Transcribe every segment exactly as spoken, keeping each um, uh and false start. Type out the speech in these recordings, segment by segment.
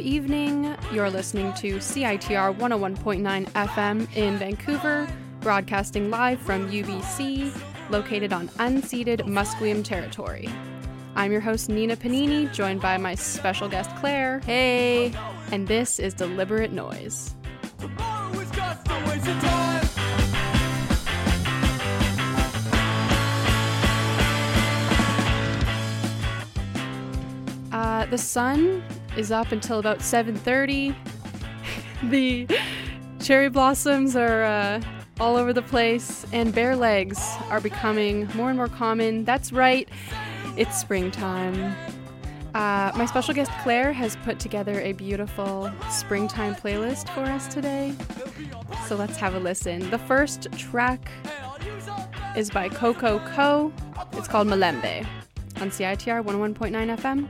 evening. You're listening to C I T R one oh one point nine F M in Vancouver, broadcasting live from U B C, located on unceded Musqueam territory. I'm your host, Nina Panini, joined by my special guest, Claire. Hey! And this is Deliberate Noise. Tomorrow is just a waste of time. Uh, the sun is up until about seven thirty. The cherry blossoms are uh, all over the place, and bare legs are becoming more and more common. That's right, it's springtime. Uh, my special guest Claire has put together a beautiful springtime playlist for us today, so let's have a listen. The first track is by Coco Co. It's called Malembe on C I T R one oh one point nine F M.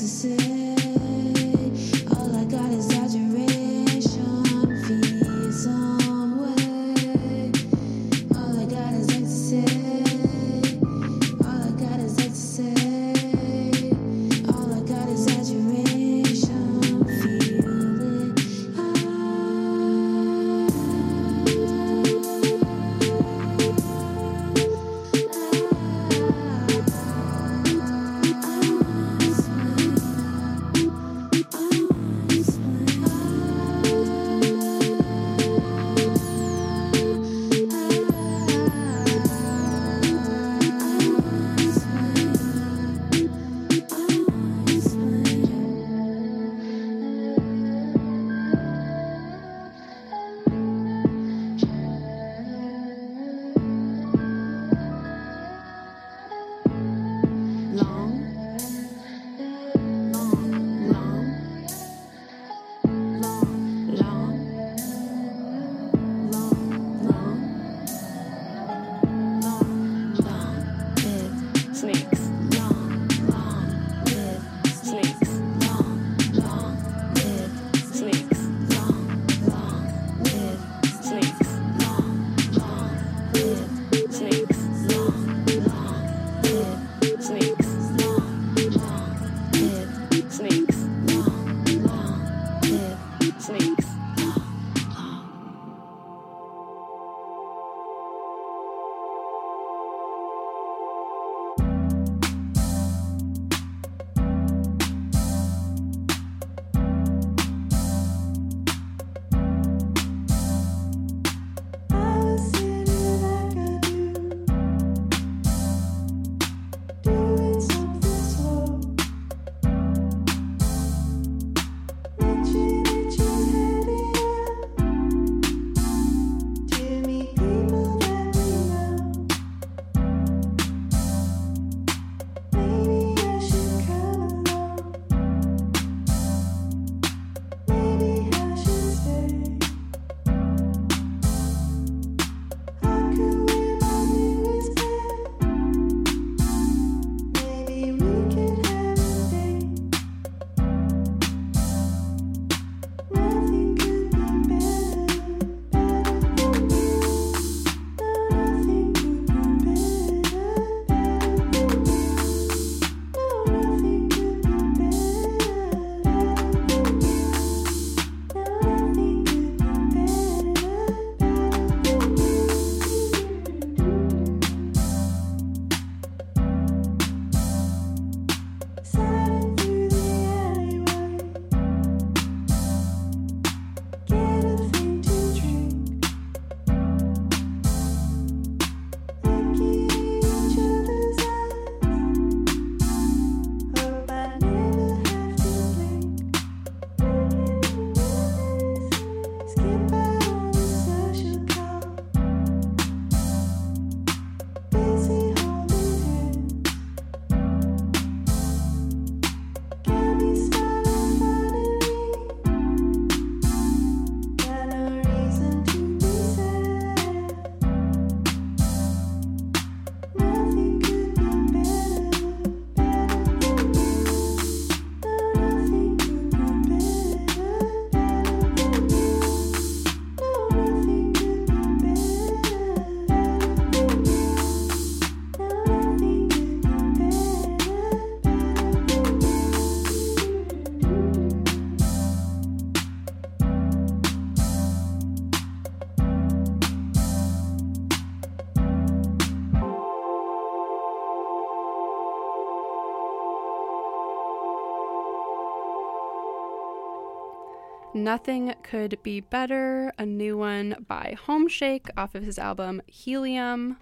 Nothing Could Be Better, a new one by Homeshake off of his album Helium.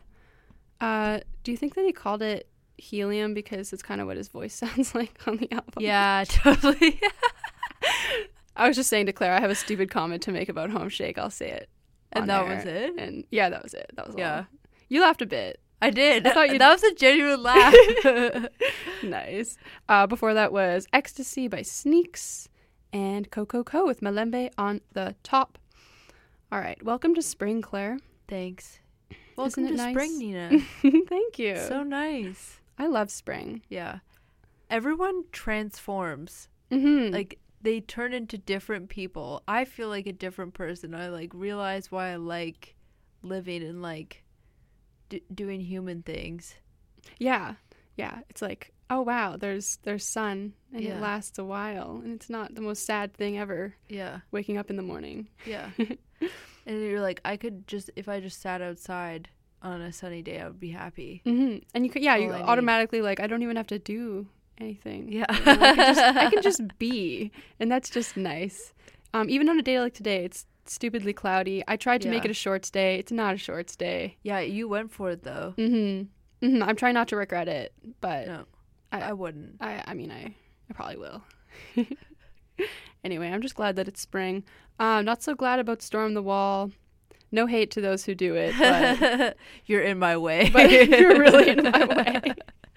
Uh, do you think that he called it Helium because it's kind of what his voice sounds like on the album? Yeah, totally. I was just saying to Claire, I have a stupid comment to make about Homeshake. I'll say it. And that air. was it? And yeah, that was it. That was yeah. all. You laughed a bit. I did. I thought you that was a genuine laugh. Nice. Uh, before that was Ecstasy by Sneaks and Coco Co with Malembe on the top. All right. Welcome to spring, Claire. Thanks. Welcome Isn't it to nice? spring, Nina. Thank you. So nice. I love spring. Yeah. everyone transforms. Mm-hmm. Like, they turn into different people. I feel like a different person. I, like, realize why I like living and, like, d- doing human things. Yeah. Yeah. It's like, oh, wow, there's there's sun, and Yeah. it lasts a while, and it's not the most sad thing ever, Yeah. waking up in the morning. Yeah. And you're like, I could just, if I just sat outside on a sunny day, I would be happy. Mm-hmm. And you could, yeah, All you I need. automatically, like, I don't even have to do anything. Yeah. You know, I, can just, I can just be, and that's just nice. Um, even on a day like today, it's stupidly cloudy. I tried to make Yeah. it a shorts day. It's not a shorts day. Yeah, you went for it, though. Mm-hmm. Mm-hmm. I'm trying not to regret it, but No, I, I wouldn't. I, I mean, I, I probably will. Anyway, I'm just glad that it's spring. Um, not so glad about Storm the Wall. No hate to those who do it, but, You're in my way. but you're really in my way.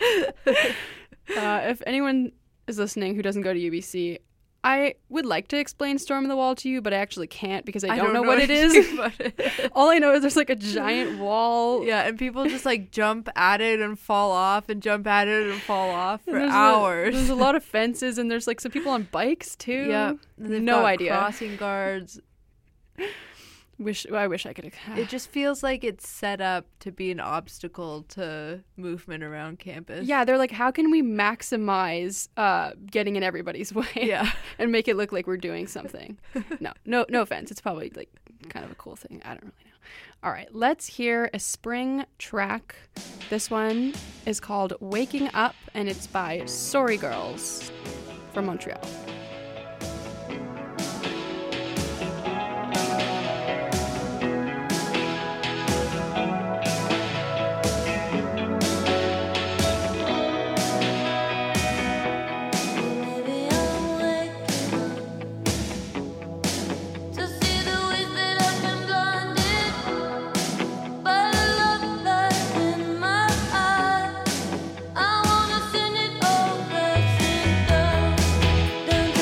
Uh, if anyone is listening who doesn't go to U B C, I would like to explain Storm the Wall to you, but I actually can't because I don't, know, what it is. anything about it. All I know is there's like a giant wall. Yeah, and people just like jump at it and fall off and jump at it and fall off And for there's hours. A, there's a lot of fences, and there's like some people on bikes too. Yeah, and they've No got idea. Crossing guards. Wish I wish I could. It just feels like it's set up to be an obstacle to movement around campus. Yeah, they're like, how can we maximize uh, getting in everybody's way? Yeah. And make it look like we're doing something. no, no, no offense. It's probably like kind of a cool thing. I don't really know. All right, let's hear a spring track. This one is called "Waking Up," and it's by Sorry Girls from Montreal. Maybe I'm waking up to see the ways that I've been blinded by the love that's in my eyes. I wanna send it all crashing down, down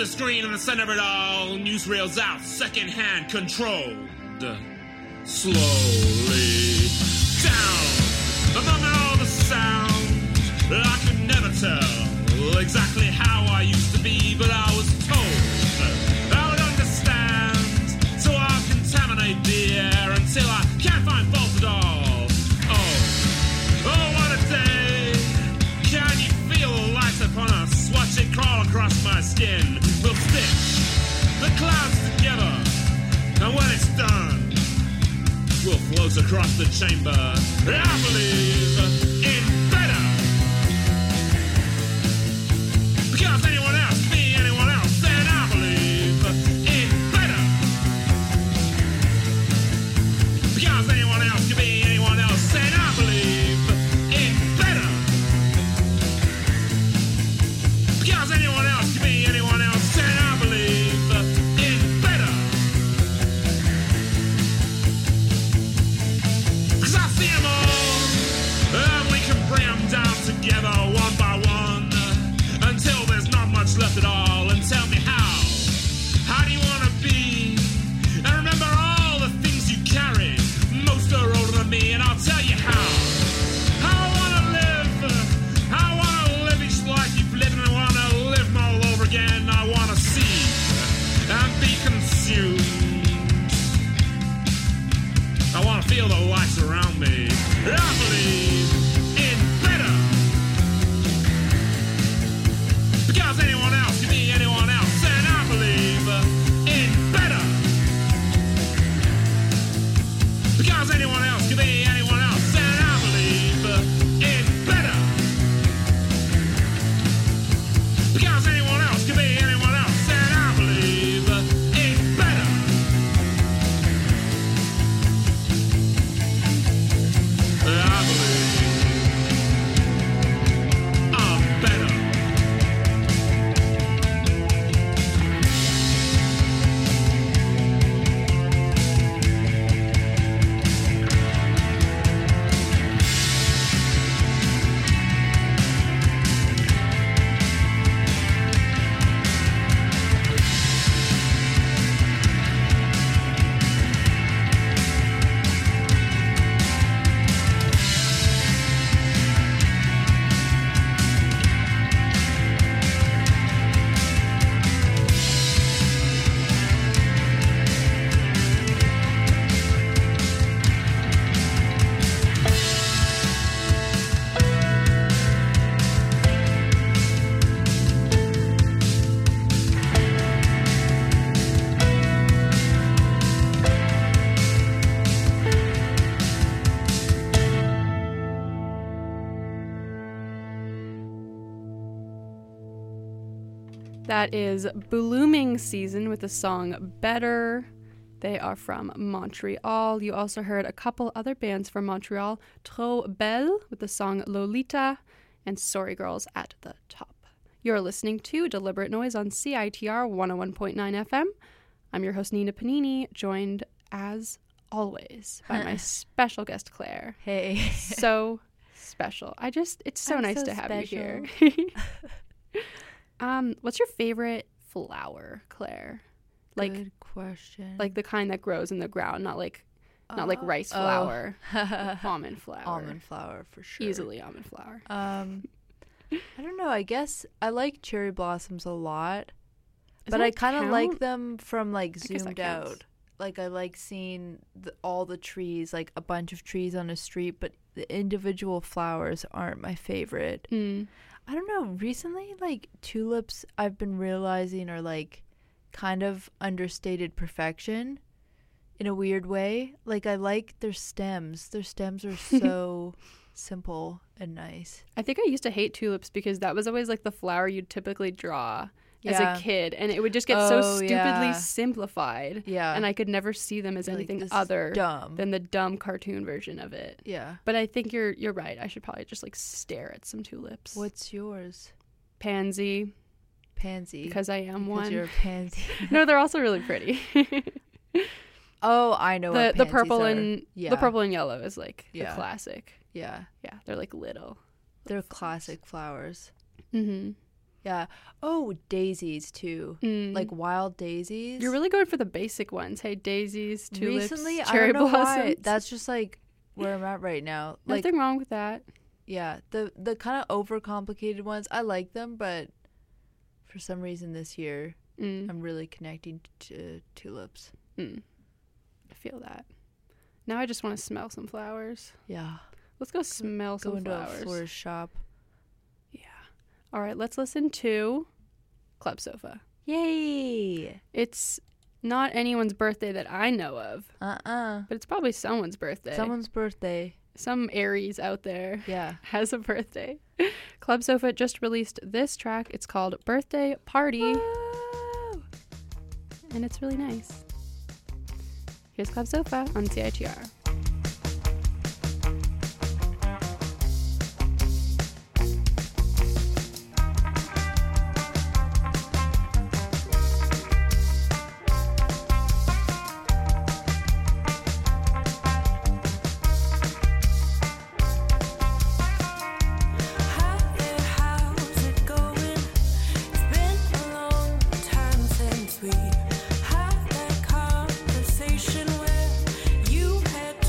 the screen in the center of it all. Newsreels out, second-hand controlled. Slowly down among all the sound. I could never tell exactly how I used to be, but I was told I would understand. So I'll contaminate the air until I can't find fault at all. Oh, oh, what a day. Can you feel the light upon us? Watch it crawl across my skin. We'll stitch the clouds together, and when it's done, we'll float across the chamber. I believe in better. Because anyone else, me, anyone else, said I believe in better. Because anyone else could be anyone else, said I believe in better. Because anyone else could be anyone else, said I believe in better. Cause I see them all, and we can bring them down together one by one, until there's not much left at all. And tell me how, how do you want to be? And remember all the things you carry, most are older than me, and I'll tell you how. How I want to live, how I want to live each life you've lived, and I want to live them all over again. I want to see and be consumed. I want to feel the lights around me. I believe in better. Because anyone else can be anyone else, and I believe in better. Because anyone else can be anyone else, and I believe in better. Because anyone else can be anyone else, and I believe in better. I believe I'm better. That is Blooming Season with the song Better. They are from Montreal. You also heard a couple other bands from Montreal, Trop Belle with the song Lolita, and Sorry Girls at the top. You're listening to Deliberate Noise on C I T R one oh one point nine F M. I'm your host, Nina Panini, joined as always by my special guest, Claire. Hey. So special. I just, it's so I'm nice so to have special. you here. um, what's your favorite flower, Claire? Like, Good question. like the kind that grows in the ground, not like, not like Uh, rice oh. flour, almond flour. Almond flour for sure. Easily almond flour. Um, I don't know. I guess I like cherry blossoms a lot, Does but that I kind of like count? them from like I guess that zoomed counts. out. Like I like seeing the, all the trees, like a bunch of trees on a street, but the individual flowers aren't my favorite. Mm. I don't know. Recently, like tulips, I've been realizing are like kind of understated perfection in a weird way. Like I like their stems. Their stems are so simple and nice. I think I used to hate tulips because that was always like the flower you'd typically draw as Yeah. a kid, and it would just get so Oh, stupidly yeah. simplified. Yeah. And I could never see them as Like, anything this is other dumb. than the dumb cartoon version of it. Yeah. But I think you're you're right. I should probably just like stare at some tulips. What's yours? Pansy, Pansy. because I am Because one. you're a pansy. No, they're also really pretty. Oh, I know the what the pansies purple are. and yeah. the purple and yellow is like Yeah. the classic. Yeah. Yeah, they're like little. They're classic flowers. Mm-hmm. Yeah. Oh, daisies too. Mm. Like wild daisies. You're really going for the basic ones. Hey, daisies, tulips, Recently, cherry I don't know blossoms. why. That's just like where I'm at right now. Like, Nothing wrong with that. yeah, the the kind of overcomplicated ones, I like them, but for some reason this year, Mm. I'm really connecting to tulips. Mm. I feel that. Now I just want to smell some flowers. Yeah. Let's go smell Go some into flowers. a florist shop. Yeah. All right, let's listen to Club Sofa. Yay! It's not anyone's birthday that I know of, Uh-uh. but it's probably someone's birthday. Someone's birthday. Some Aries out there Yeah. has a birthday. Club Sofa just released this track. It's called Birthday Party, and it's really nice. Here's Club Sofa on C I T R. Hi there, how's it going? It's been a long time since we had that conversation where you had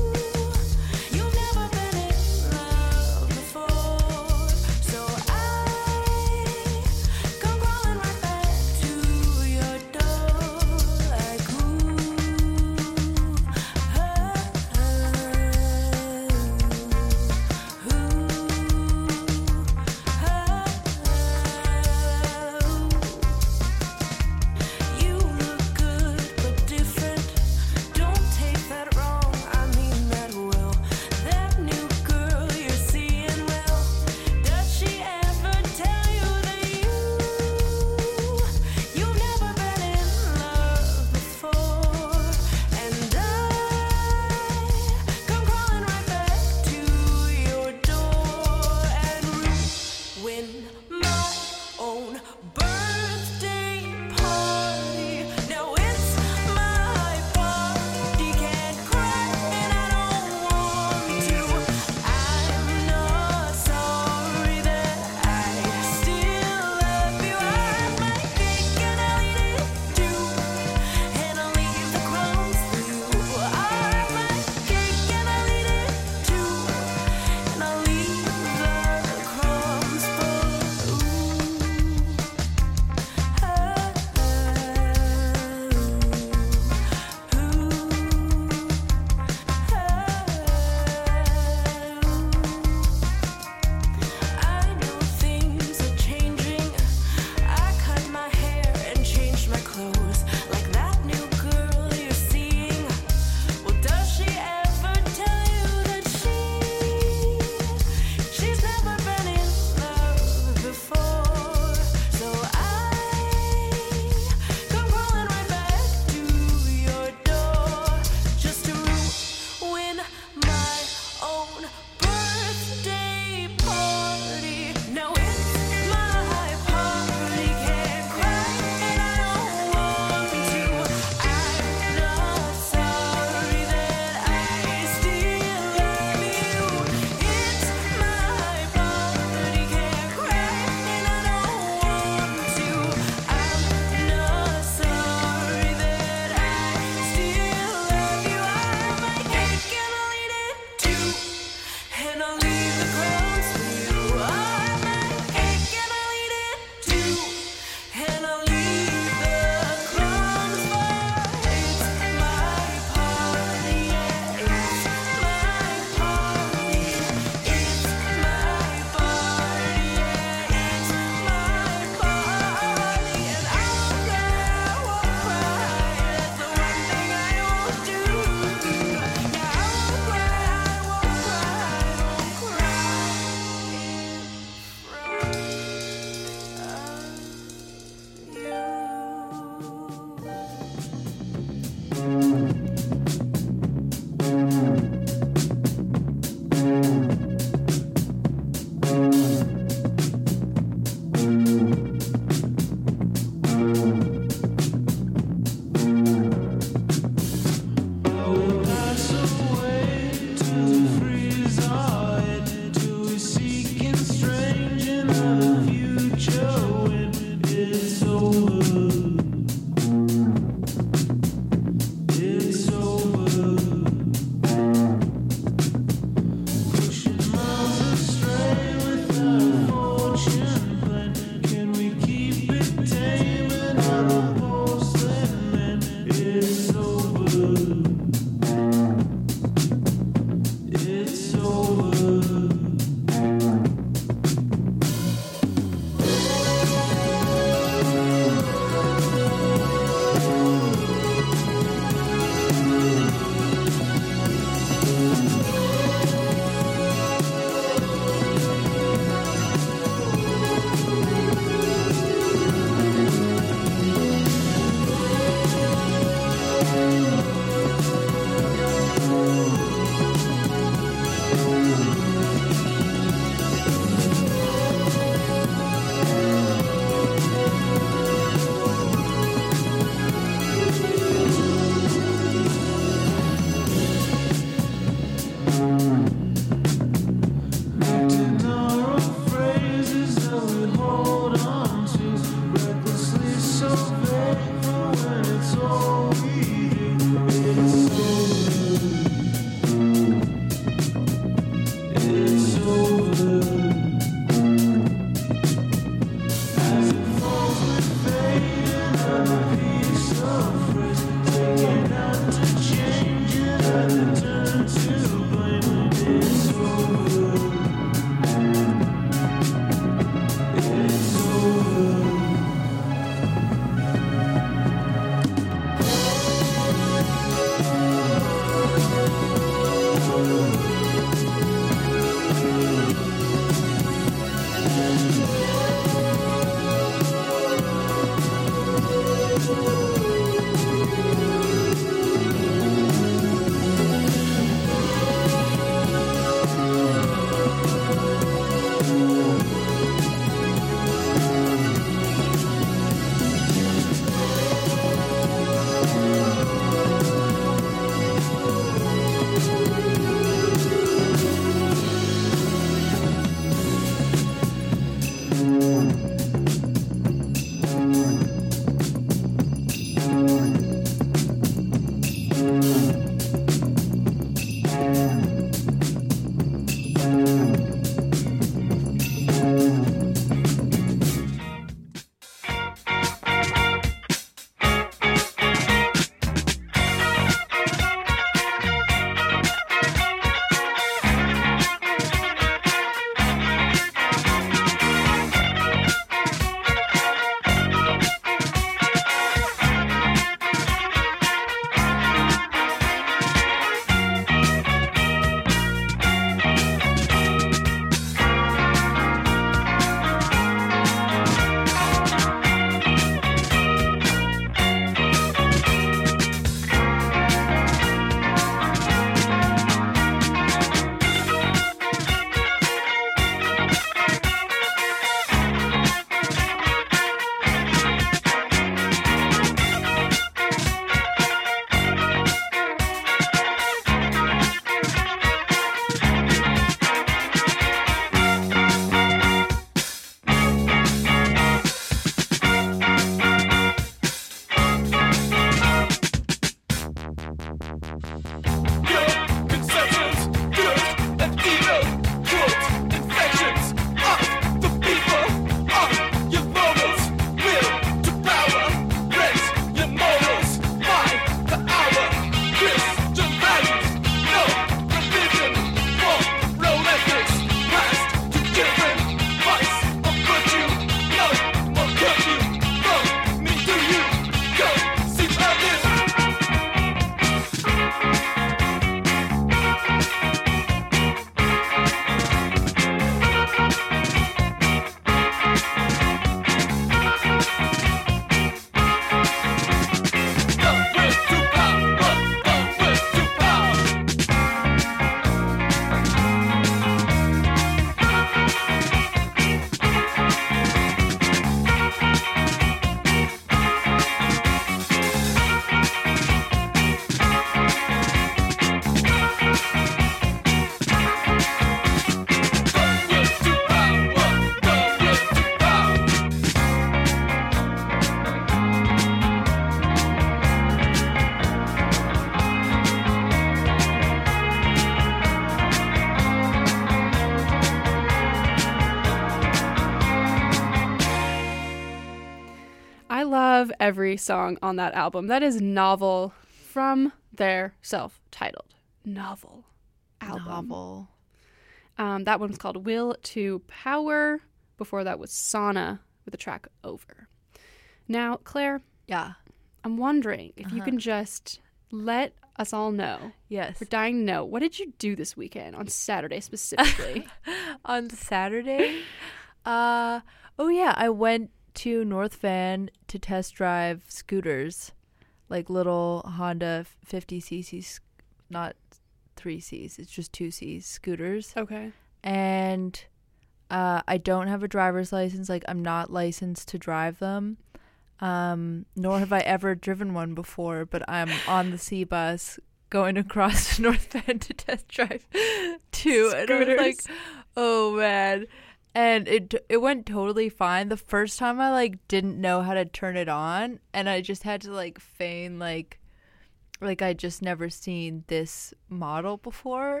I love every song on that album. That is Novel from their self-titled Novel album. Novel. Um, that one's called Will to Power. Before that was Sauna with the track Over. Now, Claire, Yeah. I'm wondering if you Uh-huh. can just let us all know. Yes. We're dying to know. What did you do this weekend, on Saturday specifically? On Saturday, uh, oh yeah, I went to North Van to test drive scooters, like little Honda fifty c c, sc- not three C's, it's just two C's scooters. Okay. And uh, I don't have a driver's license. Like, I'm not licensed to drive them. Um, nor have I ever driven one before, but I'm on the C bus going across to North Van to test drive two. And I was like, Scooters. oh man. And it it went totally fine. The first time I like didn't know how to turn it on, and I just had to like feign like like I just never seen this model before.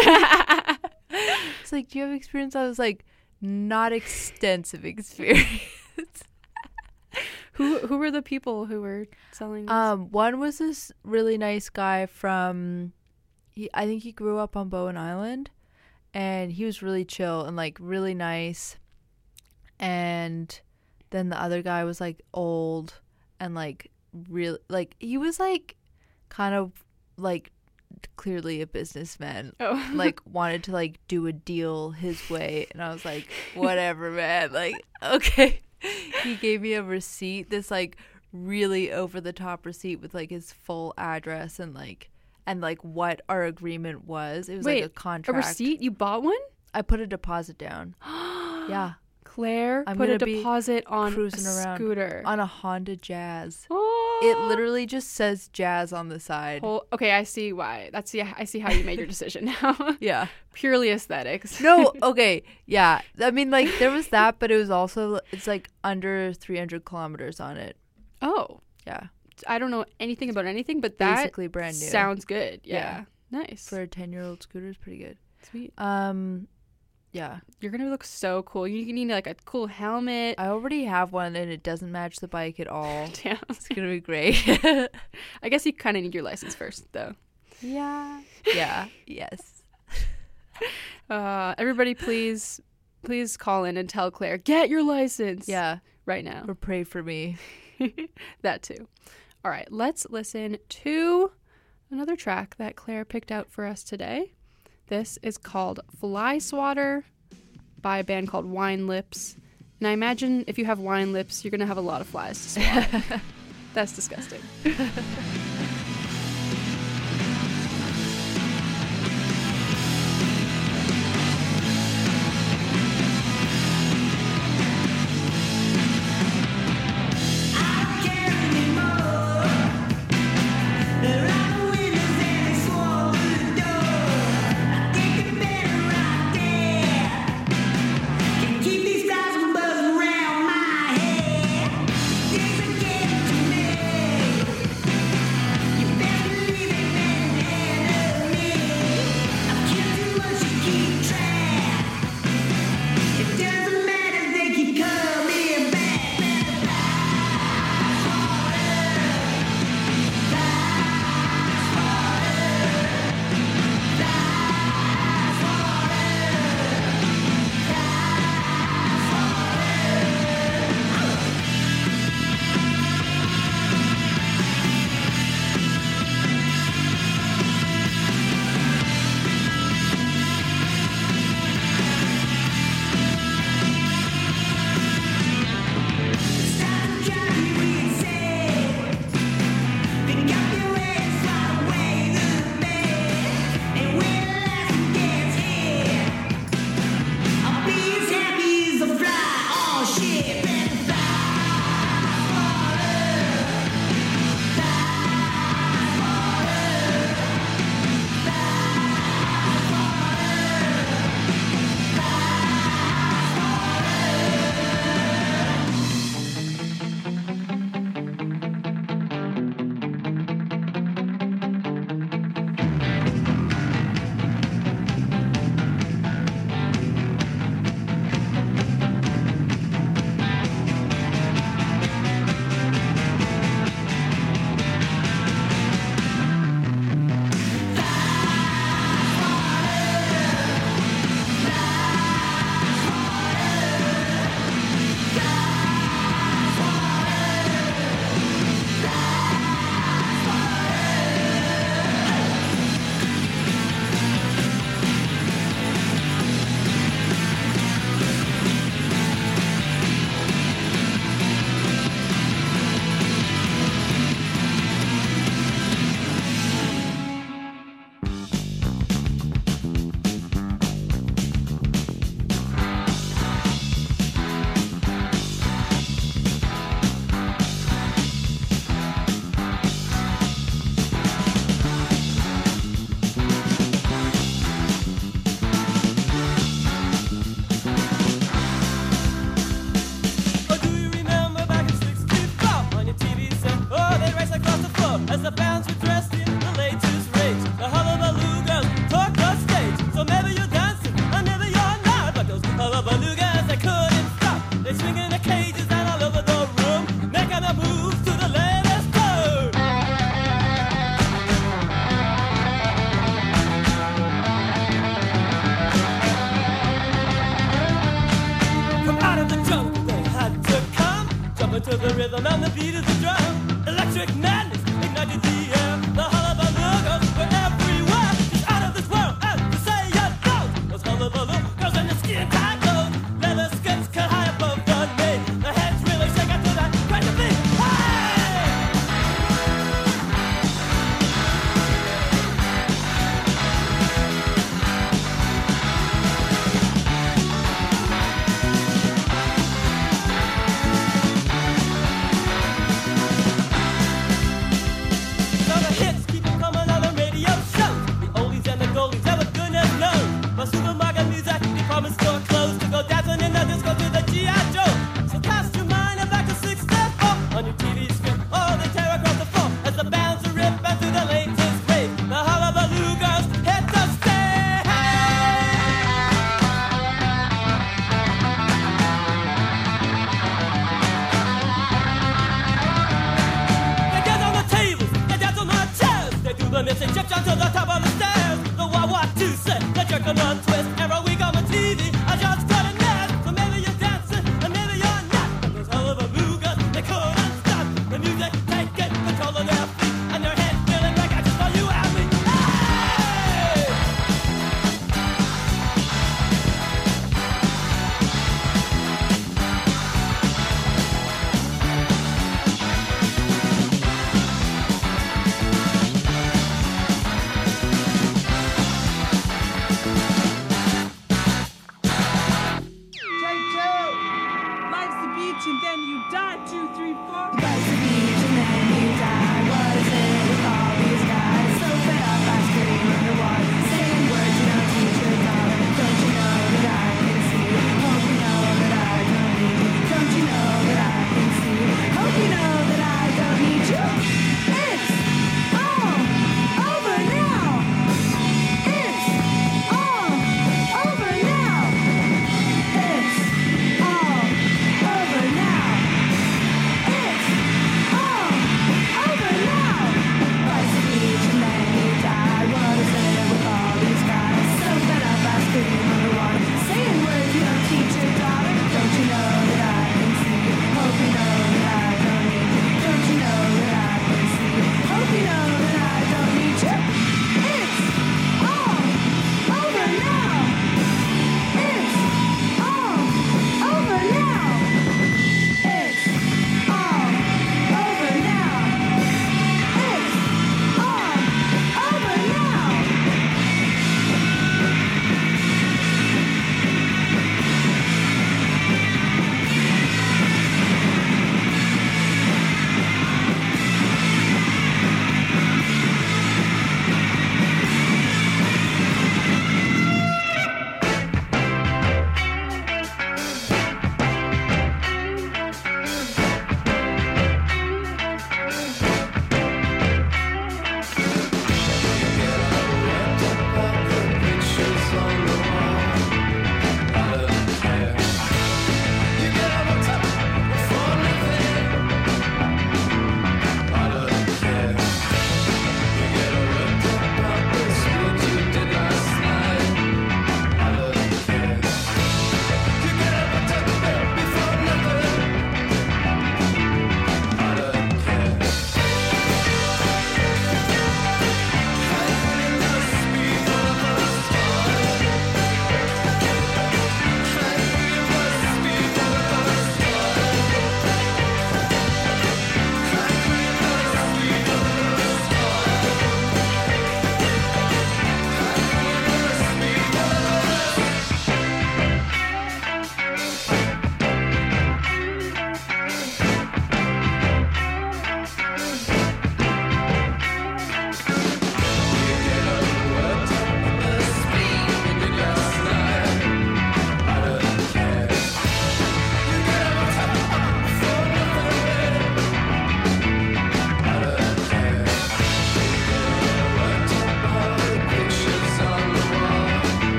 It's like, do you have experience? I was like, not extensive experience. Who who were the people who were selling this? Um, one was this really nice guy from, he, I think he grew up on Bowen Island, and he was really chill and like really nice. And then the other guy was like old and like real, like he was like kind of like clearly a businessman. Oh. Like wanted to like do a deal his way, and I was like, whatever, man. Like, okay. He gave me a receipt, this like really over the top receipt with like his full address and like and like what our agreement was. It was Wait, like a contract. A receipt? You bought one? I put a deposit down. Yeah. Claire I'm put a gonna be deposit on cruising a around scooter. on a Honda Jazz. Oh. It literally just says Jazz on the side. Whole- okay, I see why. That's yeah, I see how you made your decision now. Yeah. Purely aesthetics. No, okay. Yeah. I mean, like, there was that, but it was also, it's like under three hundred kilometers on it. Oh, Yeah. I don't know anything about anything, but that Basically brand new. sounds good. Yeah. Nice. For a ten year old scooter is pretty good. Sweet. Um, yeah. You're going to look so cool. You need like a cool helmet. I already have one and it doesn't match the bike at all. Damn. It's going to be great. I guess you kind of need your license first, though. Yeah. Yeah. Yes. Uh, everybody, please, please call in and tell Claire, get your license. Yeah. Right now. Or pray for me. That too. All right, let's listen to another track that Claire picked out for us today. This is called Fly Swatter by a band called Wine Lips. And I imagine if you have wine lips, you're going to have a lot of flies to swat. That's disgusting. Keep these flies from buzzing around my head. Things are getting to me. the rhythm and the beat of the drum. Electric madness ignited the air. The hullabaloo girls were everywhere. It's out of this world, and to say it goes. Those hullabaloo girls in the skin tight clothes, leather skirts cut high above the knee. Their heads really shake out to that crazy beat. Hey! So the hits keep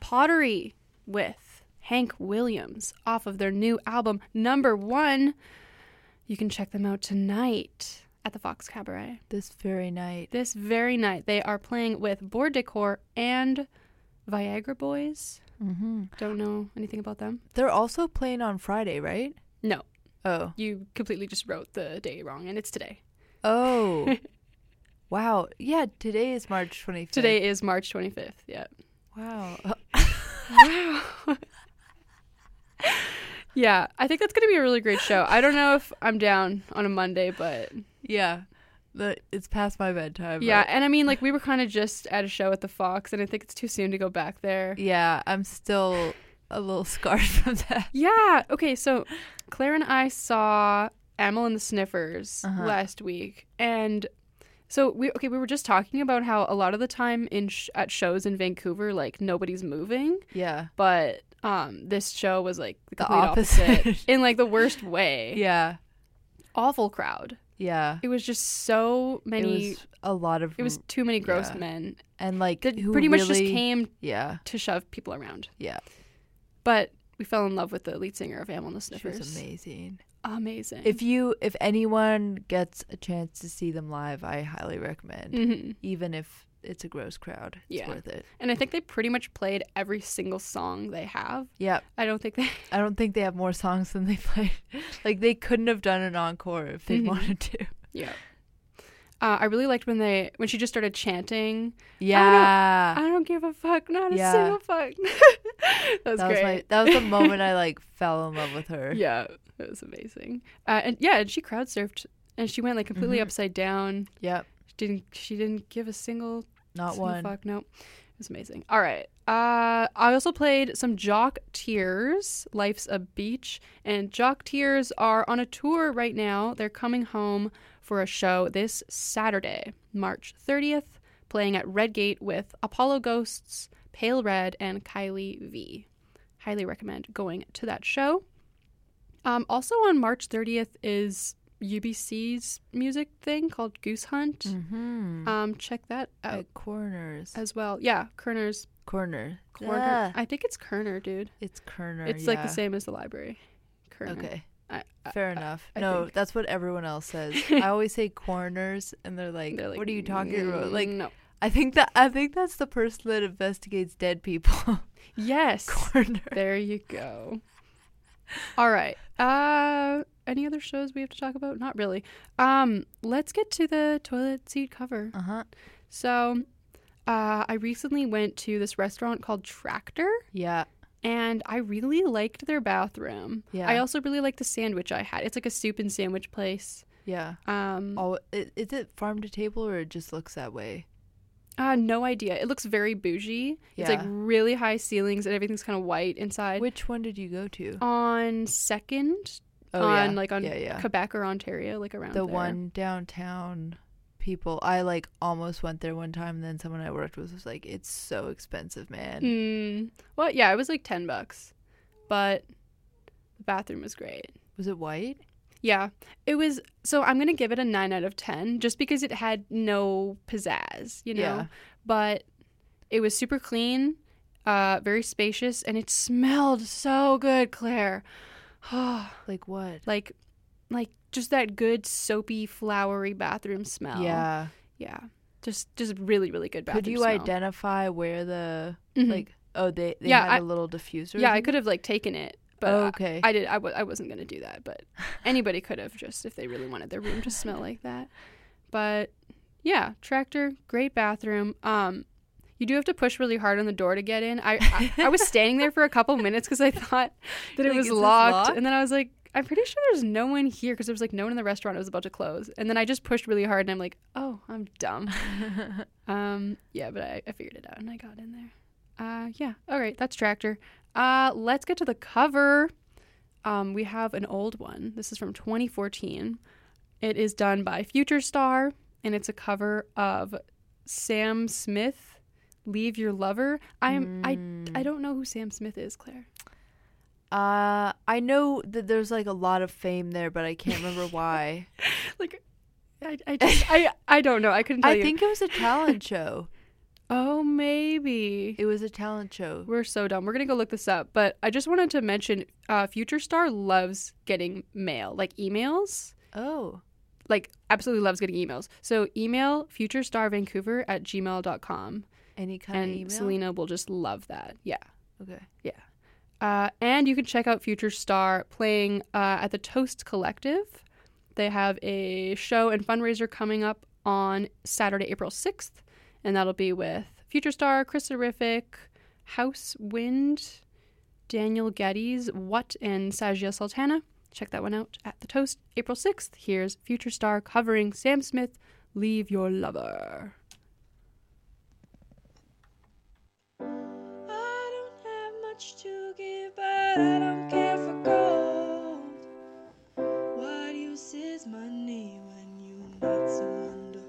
Pottery with Hank Williams off of their new album, Number One. You can check them out tonight at the Fox Cabaret. This very night. This very night, they are playing with Board Decor and Viagra Boys. Mm-hmm. Don't know anything about them. They're also playing on Friday, right? No, Oh. you completely just wrote the day wrong, and it's today. Oh. Wow. Yeah, today is March twenty-fifth. Today is March twenty-fifth. Yeah. Wow. Wow. Yeah, I think that's going to be a really great show. I don't know if I'm down on a Monday, but Yeah. The, it's past my bedtime. yeah. but- And I mean, like, we were kind of just at a show at the Fox, and I think it's too soon to go back there. Yeah, I'm still a little scarred from that. Yeah. Okay, so Claire and I saw Amyl and the Sniffers Uh-huh. last week, and so we okay we were just talking about how a lot of the time in sh- at shows in Vancouver, like, nobody's moving, Yeah. but um this show was like the The complete opposite. in like the worst way. Yeah. Awful crowd. Yeah. It was just so many. It was a lot of It was too many gross yeah. men and like that who pretty much just really- came Yeah. to shove people around. Yeah. But we fell in love with the lead singer of Amyl and the She Sniffers. was amazing. Amazing. If you if anyone gets a chance to see them live, I highly recommend. hmm Even if it's a gross crowd. It's Yeah. worth it. And I think they pretty much played every single song they have. Yeah. I don't think they. I don't think they have more songs than they played. Like they couldn't have done an encore if they Mhm. wanted to. Yeah. Uh, I really liked when they when she just started chanting. Yeah. I don't give a fuck, not a Yeah. single fuck. that was that great. was my that was the moment I like fell in love with her. Yeah, it was amazing. Uh, and yeah, and she crowd surfed, and she went like completely Mhm. upside down. Yep. She didn't she didn't give a single Not single one. fuck. No, it was amazing. All right. Uh, I also played some Jock Tears, Life's a Beach, and Jock Tears are on a tour right now. They're coming home for a show this Saturday, March thirtieth, playing at Redgate with Apollo Ghosts, Pale Red, and Kylie V. Highly recommend going to that show. Um, also on March thirtieth is U B C's music thing called Goose Hunt. Mm-hmm. Um, check that out At Corners. as well. Yeah, Kerner's Corner. Corner. Ah, I think it's Kerner, dude. it's Kerner. It's like yeah. the same as the library. Kerner. Okay. I, I, Fair enough. I no, think. that's what everyone else says. I always say corners, and they're like, they're like, "What are you talking about?" "Mm, Like, no. I think that I think that's the person that investigates dead people. Yes. Corner. There you go. All right. Uh, any other shows we have to talk about? Not really. Um, let's get to the toilet seat cover. Uh huh. So, uh, I recently went to this restaurant called Tractor, Yeah. and I really liked their bathroom. Yeah. I also really liked the sandwich I had. It's like a soup and sandwich place. Yeah. Um, Oh, i- is it farm to table or it just looks that way? uh, no idea. It looks very bougie. It's like Yeah. really high ceilings and everything's kind of white inside. Which one did you go to? On Second, Oh on yeah. like on yeah, yeah. Quebec or Ontario, like around The there. one downtown. People, I like almost went there one time, and then someone I worked with was like, "It's so expensive, man." Mm, well, yeah, it was like ten bucks, but the bathroom was great. Was it white? Yeah, it was. So I'm gonna give it a nine out of ten, just because it had no pizzazz, you know. Yeah. But it was super clean, uh, very spacious, and it smelled so good, Claire. Like what? like, like just that good soapy, flowery bathroom smell. Yeah. yeah, just just really, really good bathroom Could you smell. identify where the Mhm. like? Oh, they they Yeah, had I- a little diffuser. Yeah, or I could have like taken it, but Oh, I- okay. I, did. I, w- I wasn't gonna do that, but anybody could have, just if they really wanted their room to smell like that. But yeah, Tractor, great bathroom. Um, you do have to push really hard on the door to get in. I I, I was standing there for a couple minutes because I thought that it Like, was is this locked, locked? and then I was like, I'm pretty sure there's no one here because there was like no one in the restaurant. It was about to close, and then I just pushed really hard, and I'm like, oh, I'm dumb. um, yeah, but I, I figured it out and I got in there. Uh, yeah. All right, that's Tractor. Uh, let's get to the cover. Um, we have an old one. This is from twenty fourteen. It is done by Future Star, and it's a cover of Sam Smith, "Leave Your Lover." I'm I I don't know who Sam Smith is, Claire. Uh, I know that there's like a lot of fame there, but I can't remember why. Like, I I just I I don't know. I couldn't tell I you. think it was a talent show. Oh, maybe. It was a talent show. We're so dumb. We're going to go look this up. But I just wanted to mention uh, Future Star loves getting mail, like emails. Oh. Like, absolutely loves getting emails. So email futurestarvancouver at gmail dot com. Any kind And of email? Selena will just love that. Yeah. Okay. Yeah. Uh, and you can check out Future Star playing uh, at the Toast Collective. They have a show and fundraiser coming up on Saturday, April sixth. And that'll be with Future Star, Chris Horrific, House Wind, Daniel Geddes, What, and Sajia Sultana. Check that one out at the Toast, April sixth. Here's Future Star covering Sam Smith, Leave Your Lover. I don't have much to give, but I don't care for gold. What use is money when you need someone to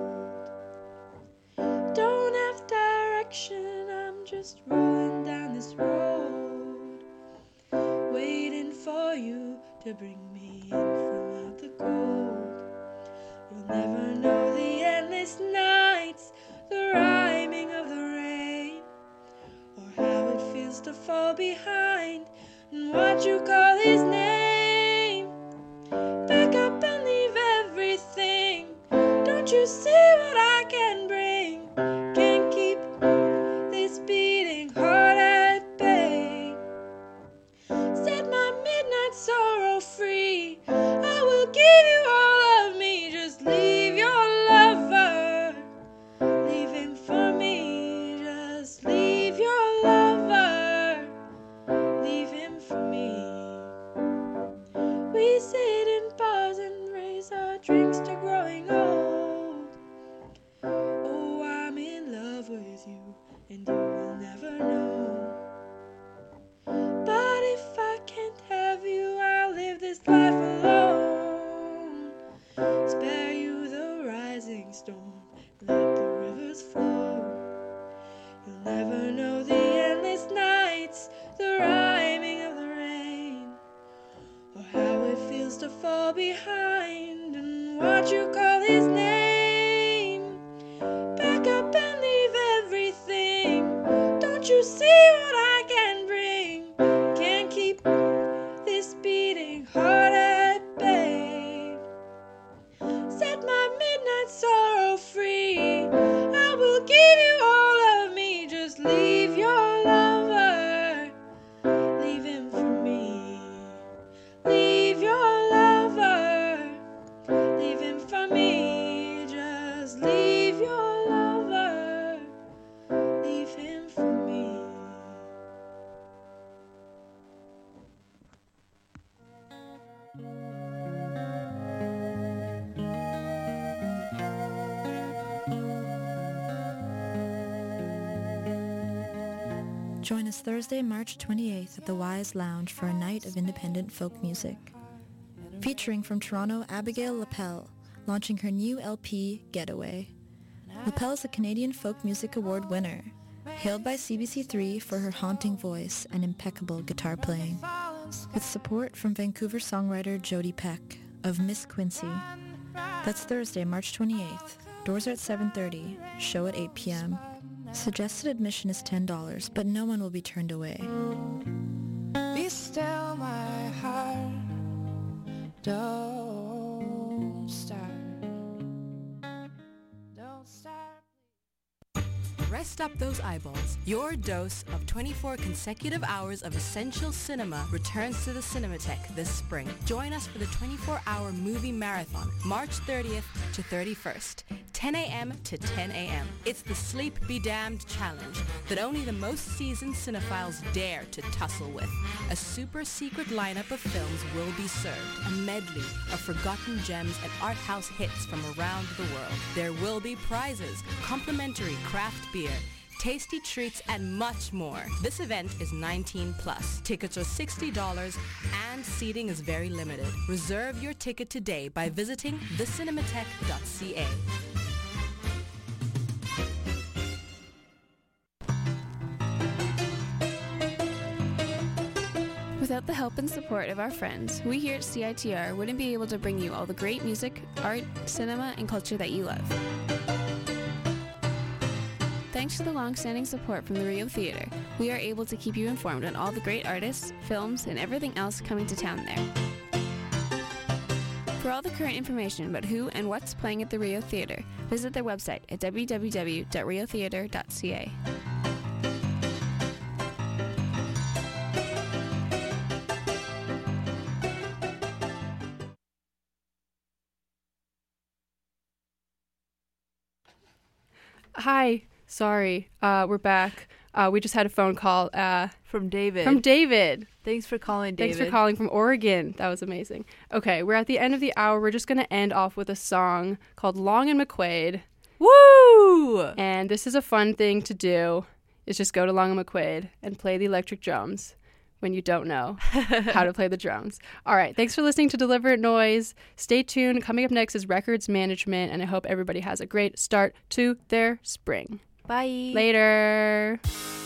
hold? Don't have direction, I'm just rolling down this road, waiting for you to bring me in from out the cold. You'll never know the endless nights, the rhyming of the rain, or how it feels to fall behind and what you call his name. Back up and leave everything. Don't you see what I can bring? Can't keep this beating heart at bay. Set my midnight sorrow free. I will give you all of me. Just leave your lover. Leave him for me. Just leave your lover. Leave him for me. We sit in bars and raise our drinks to growing old. Oh, I'm in love with you, and you will never know. But if I can't have you, I'll live this life alone. Spare you the rising storm, let the rivers flow. You'll never know the endless nights, the rhyming of the rain, or how it feels to fall behind and what you call his name. Back up and leave everything. Don't you see what I can bring? Can't keep this beating heart at bay. Set my midnight sorrow free. I will give you all of me. Just leave your lover. Leave him for me. Leave your lover. Leave him for me. Just leave your lover. Leave him for me. Join us Thursday, March twenty-eighth at the Wise Lounge for a night of independent folk music. Featuring from Toronto, Abigail Lapel, launching her new L P, Getaway. Lapel is a Canadian Folk Music Award winner, hailed by C B C three for her haunting voice and impeccable guitar playing. With support from Vancouver songwriter Jody Peck of Miss Quincy. That's Thursday, March twenty-eighth. Doors are at seven thirty, show at eight p.m. Suggested admission is ten dollars, but no one will be turned away. Be still, my heart. Don't start. Don't start. Rest up those eyeballs. Your dose of twenty-four consecutive hours of essential cinema returns to the Cinematheque this spring. Join us for the twenty-four hour movie marathon, March thirtieth to thirty-first, ten a.m. to ten a.m. It's the Sleep Be Damned challenge that only the most seasoned cinephiles dare to tussle with. A super secret lineup of films will be served, a medley of forgotten gems and art house hits from around the world. There will be prizes, complimentary craft beer, tasty treats, and much more. This event is nineteen plus. Tickets are sixty dollars and seating is very limited. Reserve your ticket today by visiting the cinematheque dot c a. Without the help and support of our friends, we here at C I T R wouldn't be able to bring you all the great music, art, cinema, and culture that you love. Thanks to the long-standing support from the Rio Theater, we are able to keep you informed on all the great artists, films, and everything else coming to town there. For all the current information about who and what's playing at the Rio Theater, visit their website at w w w dot rio theater dot c a. Hi, sorry, uh, we're back. Uh, we just had a phone call uh, From David. from David. Thanks for calling, David. Thanks for calling from Oregon. That was amazing. Okay, we're at the end of the hour. We're just going to end off with a song called Long and McQuaid. Woo! And this is a fun thing to do, is just go to Long and McQuaid and play the electric drums when you don't know how to play the drums. All right, thanks for listening to Deliberate Noise. Stay tuned. Coming up next is Records Management, and I hope everybody has a great start to their spring. Bye. Later.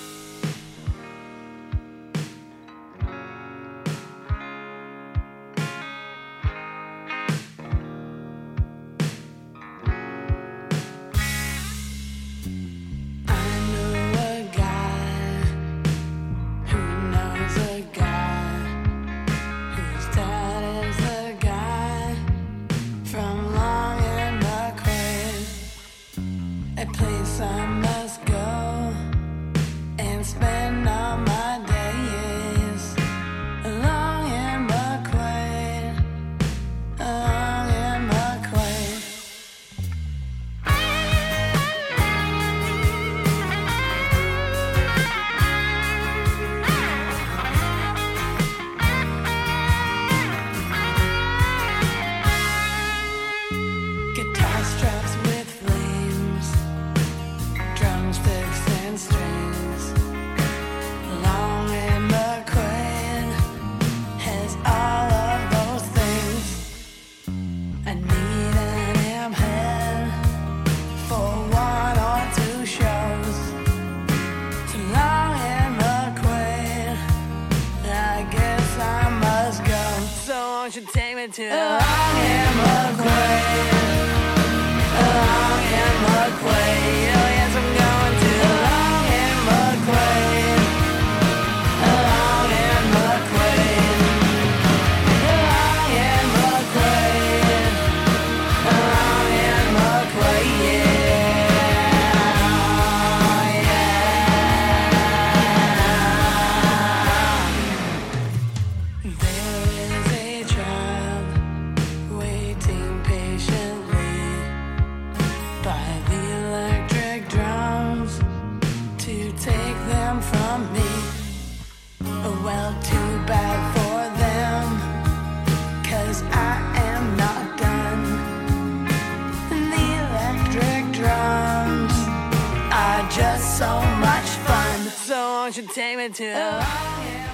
To Long and McQuaid, Long and McQuaid, oh yes, I'm going to Long and McQuaid, Long and McQuaid, Long and McQuaid, Long and McQuaid, yeah, yeah. There is a child waiting patiently by the electric drums to take them from me. Well, too bad for them, 'cause I am not done. The electric drums are just so much fun. So won't you take me to the